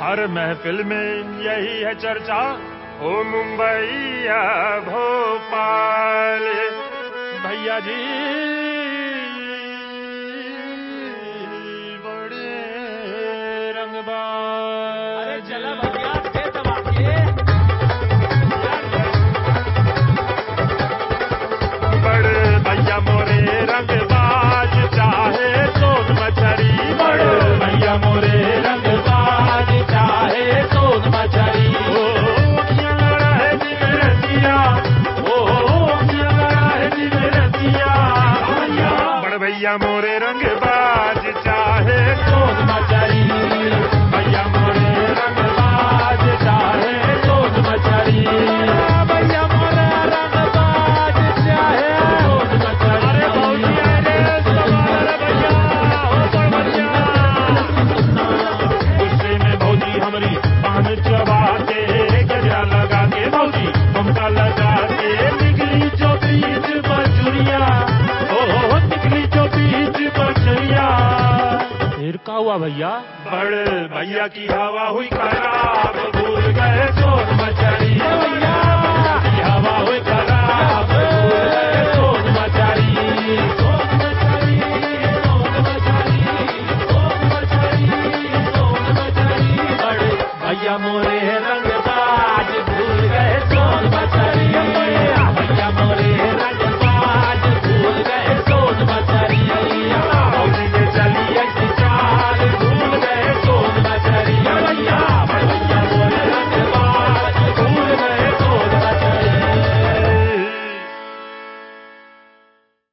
हर महफिल में यही है चर्चा, ओ मुंबई या भोपाल। भैया जी बड़े रंगबाज। अरे चला भैया दे दबाके। बड़े भैया मोरे रंगबाज, चाहे सोन मछरी। बड़े भैया मोरे रंगबाज, चाहे सोन मछली। ओ अखियां लड़ा है दिल रतिया, ओ अखियां लड़ा है दिल रतिया। बड़े भैया मोरे रंगबाज, चाहे सोन मछली। भैया मोरे रंगबाज, चाहे सोन मछली। भैया मोरे रंगबाज, चाहे सोन मछली। अरे भौजी अरे सवार भैया हो बढ़िया। गुस्से में भौजी हमारी पान चबा के, गजरा लगा के भौजी ममता लगा के, निकली जो बीच बचुरिया, ओ निकली जो बीच बचुरिया। फिर क्या हुआ भैया? बड़े भैया की हवा हुई खराब, भूल गए सोन मछली। भैया